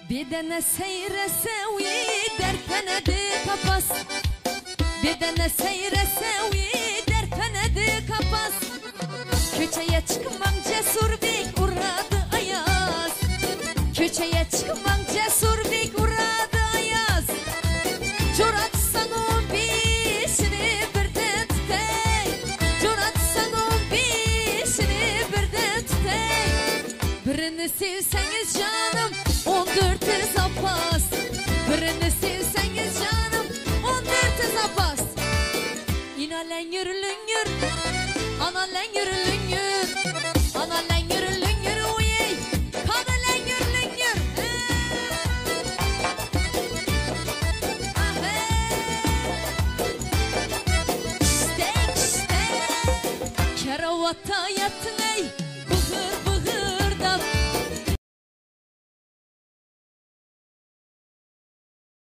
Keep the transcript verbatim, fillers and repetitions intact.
Bedene seyrese uy dertlenedi kapas. Bedene seyrese uy dertlenedi kapas. Köçeye çıkmam cesur bek uğradı ayaz. Köçeye çıkmam cesur bek uğradı ayaz. Çoratsan on beşini birden tutay. Çoratsan on beşini birden tutay. Birini sevseniz canım on dörtte zapas. Birini sevseniz canım on dörtte zapas. İnalen yürülün yür, analen yürülün